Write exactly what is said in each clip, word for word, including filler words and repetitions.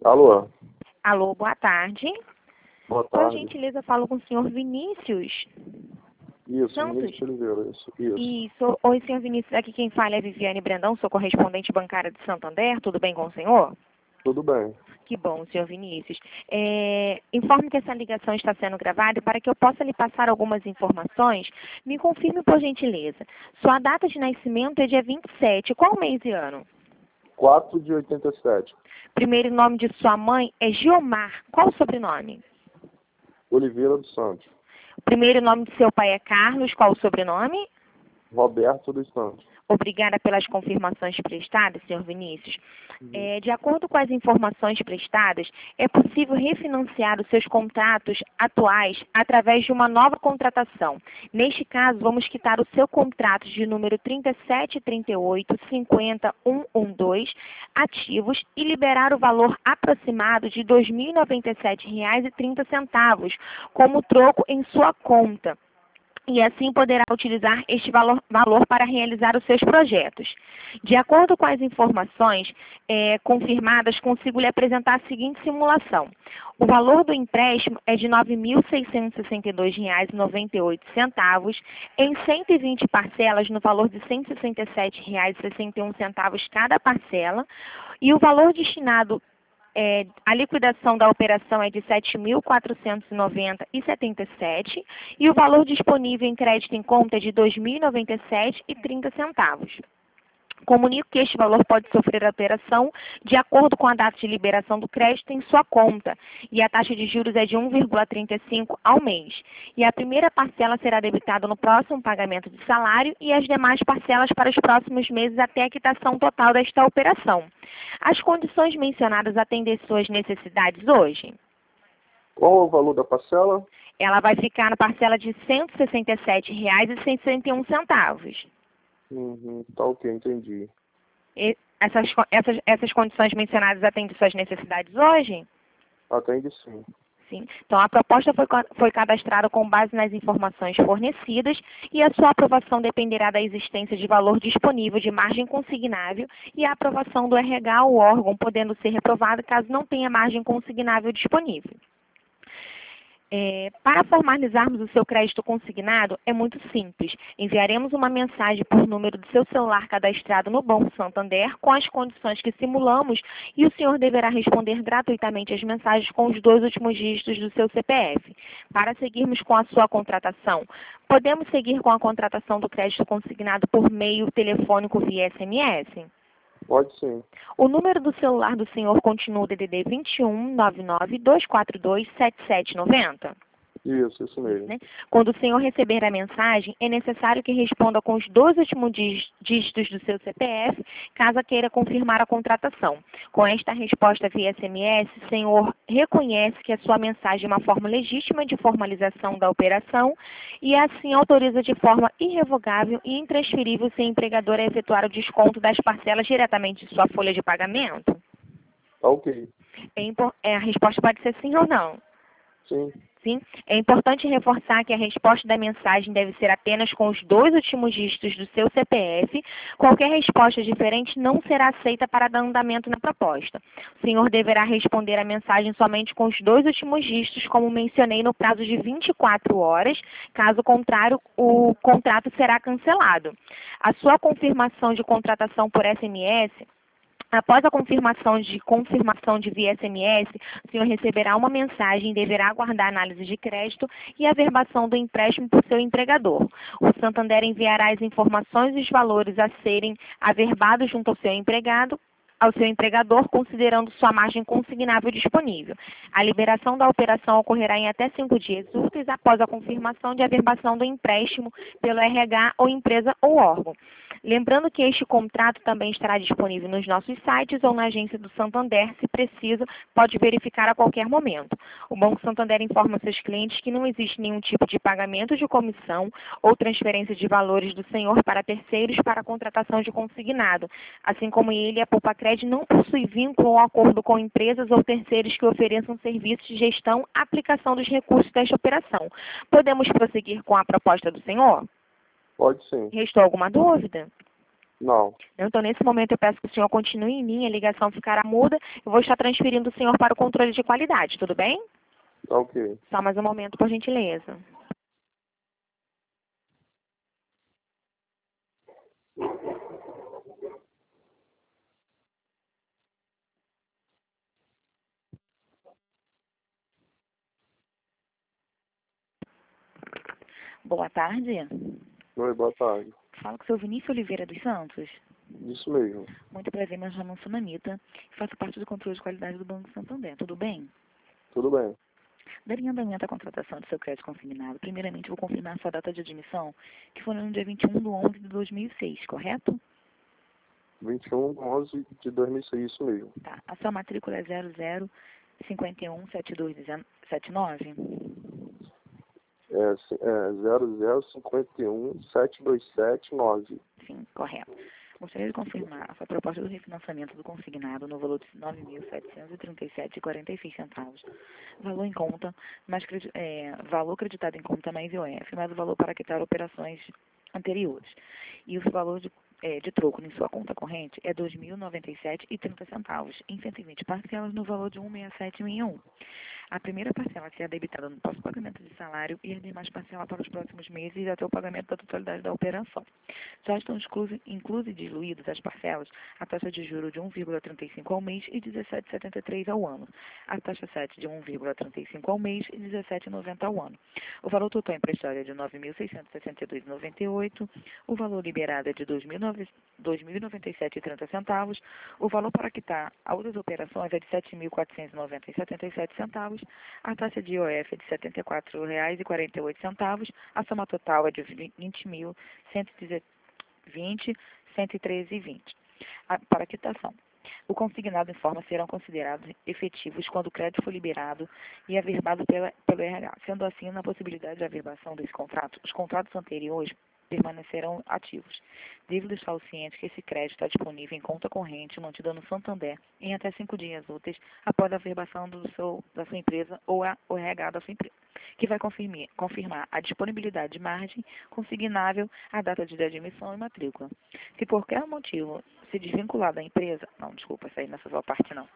Alô? Alô, boa tarde. Boa Por tarde. gentileza, falo com o senhor Vinícius Isso, Santos. Vinícius Oliveira, isso. Isso. Isso. Oi, senhor Vinícius, aqui quem fala é Viviane Brandão, sou correspondente bancária de Santander. Tudo bem com o senhor? Tudo bem. Que bom, senhor Vinícius. É, informe que essa ligação está sendo gravada e para que eu possa lhe passar algumas informações, me confirme por gentileza. Sua data de nascimento é dia vinte e sete. Qual mês e ano? quatro de oitenta e sete. Primeiro nome de sua mãe é Giomar. Qual o sobrenome? Oliveira dos Santos. Primeiro nome de seu pai é Carlos. Qual o sobrenome? Roberto dos Santos. Obrigada pelas confirmações prestadas, senhor Vinícius. Uhum. É, de acordo com as informações prestadas, é possível refinanciar os seus contratos atuais através de uma nova contratação. Neste caso, vamos quitar o seu contrato de número trinta e sete, trinta e oito, cinquenta, cento e doze ativos e liberar o valor aproximado de dois mil e noventa e sete reais e trinta centavos como troco em sua conta. E assim poderá utilizar este valor, valor para realizar os seus projetos. De acordo com as informações é, confirmadas, consigo lhe apresentar a seguinte simulação. O valor do empréstimo é de nove mil seiscentos e sessenta e dois reais e noventa e oito centavos em cento e vinte parcelas no valor de cento e sessenta e sete reais e sessenta e um centavos cada parcela, e o valor destinado É, a liquidação da operação é de sete mil quatrocentos e noventa reais e setenta e sete centavos e o valor disponível em crédito em conta é de dois mil e noventa e sete reais e trinta centavos. Comunico que este valor pode sofrer alteração de acordo com a data de liberação do crédito em sua conta, e a taxa de juros é de um vírgula trinta e cinco ao mês. E a primeira parcela será debitada no próximo pagamento de salário e as demais parcelas para os próximos meses até a quitação total desta operação. As condições mencionadas atendem suas necessidades hoje? Qual é o valor da parcela? Ela vai ficar na parcela de cento e sessenta e sete reais e sessenta e um centavos. Uhum, tá ok, entendi. E essas, essas, essas condições mencionadas atendem suas necessidades hoje? Atende sim. Sim. Então, a proposta foi, foi cadastrada com base nas informações fornecidas e a sua aprovação dependerá da existência de valor disponível de margem consignável e a aprovação do R H, o órgão, podendo ser reprovada caso não tenha margem consignável disponível. É, para formalizarmos o seu crédito consignado, é muito simples. Enviaremos uma mensagem por número do seu celular cadastrado no Banco Santander com as condições que simulamos e o senhor deverá responder gratuitamente as mensagens com os dois últimos dígitos do seu C P F. Para seguirmos com a sua contratação, podemos seguir com a contratação do crédito consignado por meio telefônico via S M S? Pode sim. O número do celular do senhor continua o D D D vinte e um, nove nove, dois quatro dois, sete sete nove zero. Isso, isso mesmo. Né? Quando o senhor receber a mensagem, é necessário que responda com os dois últimos dígitos do seu C P F, caso queira confirmar a contratação. Com esta resposta via S M S, o senhor reconhece que a sua mensagem é uma forma legítima de formalização da operação e assim autoriza de forma irrevogável e intransferível seu empregador a efetuar o desconto das parcelas diretamente de sua folha de pagamento? Tá ok. É, a resposta pode ser sim ou não. Sim. Sim. É importante reforçar que a resposta da mensagem deve ser apenas com os dois últimos dígitos do seu C P F. Qualquer resposta diferente não será aceita para dar andamento na proposta. O senhor deverá responder a mensagem somente com os dois últimos dígitos, como mencionei, no prazo de vinte e quatro horas. Caso contrário, o contrato será cancelado. A sua confirmação de contratação por S M S... Após a confirmação de confirmação de via S M S, o senhor receberá uma mensagem e deverá aguardar a análise de crédito e a averbação do empréstimo por seu empregador. O Santander enviará as informações e os valores a serem averbados junto ao seu empregado, ao seu empregador, considerando sua margem consignável disponível. A liberação da operação ocorrerá em até cinco dias úteis após a confirmação de averbação do empréstimo pelo R H ou empresa ou órgão. Lembrando que este contrato também estará disponível nos nossos sites ou na agência do Santander, se preciso, pode verificar a qualquer momento. O Banco Santander informa seus clientes que não existe nenhum tipo de pagamento de comissão ou transferência de valores do senhor para terceiros para a contratação de consignado, assim como ele, a Poupa-Cred não possui vínculo ou acordo com empresas ou terceiros que ofereçam serviços de gestão, aplicação dos recursos desta operação. Podemos prosseguir com a proposta do senhor? Pode sim. Restou alguma dúvida? Não. Então, nesse momento, eu peço que o senhor continue em linha, a ligação ficará muda. Eu vou estar transferindo o senhor para o controle de qualidade, tudo bem? Tá ok. Só mais um momento, por gentileza. Boa tarde. Oi, boa tarde. Falo com o seu Vinícius Oliveira dos Santos. Isso mesmo. Muito prazer, meu nome é Sunanita. Faço parte do controle de qualidade do Banco Santander. Tudo bem? Tudo bem. Daria andamento à contratação do seu crédito consignado. Primeiramente, vou confirmar sua data de admissão, que foi no dia vinte e um de onze de dois mil e seis, correto? vinte e um de onze de dois mil e seis, isso mesmo. Tá. A sua matrícula é zero zero cinco um sete dois sete nove? É, ci- é zero zero cinco um sete dois sete nove. Sim, correto. Gostaria de confirmar a sua proposta do refinanciamento do consignado no valor de nove mil setecentos e trinta e sete reais e quarenta e seis centavos. Valor em conta, mais credi- é, valor acreditado em conta mais I O F, mais o valor para quitar operações anteriores. E o valor de, é, de troco em sua conta corrente é dois mil e noventa e sete reais e trinta centavos, em cento e vinte parcelas no valor de cento e sessenta e sete mil e um. A primeira parcela será debitada no pós-pagamento de salário e as demais parcelas para os próximos meses até o pagamento da totalidade da operação. Já estão inclusos incluso e diluídos as parcelas, a taxa de juros de um vírgula trinta e cinco ao mês e dezessete vírgula setenta e três ao ano, a taxa sete de um vírgula trinta e cinco ao mês e dezessete vírgula noventa ao ano. O valor total emprestado é de nove mil seiscentos e sessenta e dois reais e noventa e oito centavos, o valor liberado é de dois mil e noventa e sete reais e trinta centavos, o valor para quitar a outras operações é de sete mil quatrocentos e noventa reais e setenta e sete centavos, a taxa de I O F é de setenta e quatro reais e quarenta e oito centavos, a soma total é de vinte mil cento e vinte, cento e treze reais e vinte centavos. Para quitação. O consignado em forma serão considerados efetivos quando o crédito for liberado e averbado pela, pelo R H. Sendo assim, na possibilidade de averbação desse contrato, os contratos anteriores permanecerão ativos. Devo deixar o ciente que esse crédito está disponível em conta corrente mantida no Santander em até cinco dias úteis após a averbação do seu, da sua empresa ou a, o R H da sua empresa, que vai confirmar, confirmar a disponibilidade de margem consignável, a data de admissão e matrícula. Se por qualquer motivo se desvincular da empresa, não, desculpa, essa aí nessa sua parte não.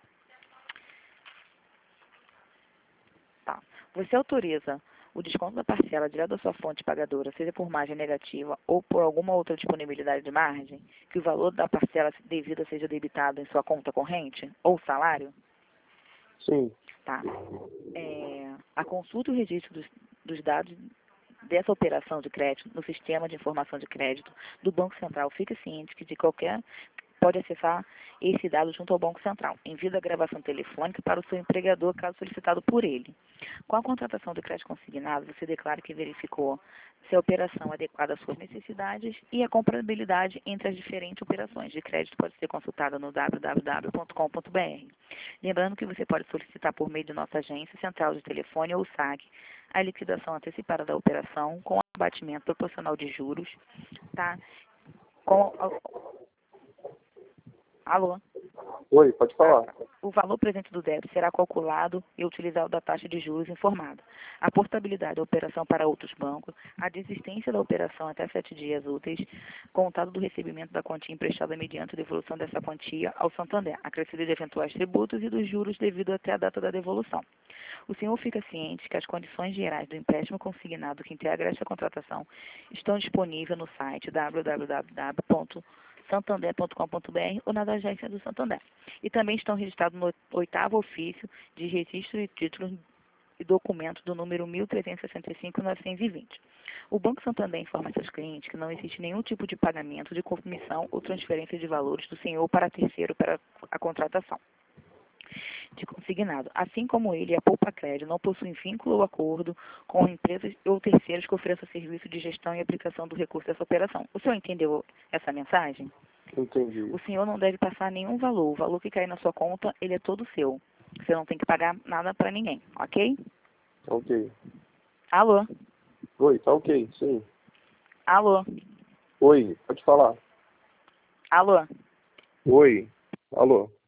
Tá. Você autoriza o desconto da parcela direto da sua fonte pagadora, seja por margem negativa ou por alguma outra disponibilidade de margem, que o valor da parcela devida seja debitado em sua conta corrente ou salário? Sim. Tá. É, a consulta e o registro dos, dos dados dessa operação de crédito no sistema de informação de crédito do Banco Central. Fique ciente que de qualquer pode acessar esse dado junto ao Banco Central. Envie a gravação telefônica para o seu empregador, caso solicitado por ele. Com a contratação do crédito consignado, você declara que verificou se a operação é adequada às suas necessidades e a comparabilidade entre as diferentes operações de crédito pode ser consultada no w w w ponto com ponto b r. Lembrando que você pode solicitar por meio de nossa agência, central de telefone ou S A G, a liquidação antecipada da operação com abatimento proporcional de juros, tá? Com Alô? Oi, pode falar. O valor presente do débito será calculado e utilizado da taxa de juros informada. A portabilidade da operação para outros bancos, a desistência da operação até sete dias úteis, contado do recebimento da quantia emprestada mediante a devolução dessa quantia ao Santander, acrescido de eventuais tributos e dos juros devido até a data da devolução. O senhor fica ciente que as condições gerais do empréstimo consignado que integra esta contratação estão disponíveis no site w w w ponto santander ponto com ponto b r ou na agência do Santander. E também estão registrados no oitavo ofício de registro de títulos e documentos do número mil trezentos e sessenta e cinco, novecentos e vinte. O Banco Santander informa seus clientes que não existe nenhum tipo de pagamento de comissão ou transferência de valores do senhor para terceiro para a contratação de consignado. Assim como ele, a Poupa Crédito não possui vínculo ou acordo com empresas ou terceiros que ofereçam serviço de gestão e aplicação do recurso dessa operação. O senhor entendeu essa mensagem? Entendi. O senhor não deve passar nenhum valor. O valor que cair na sua conta, ele é todo seu. Você não tem que pagar nada para ninguém, ok? Ok. Alô? Oi, tá ok, sim. Alô? Oi, pode falar. Alô? Oi, alô.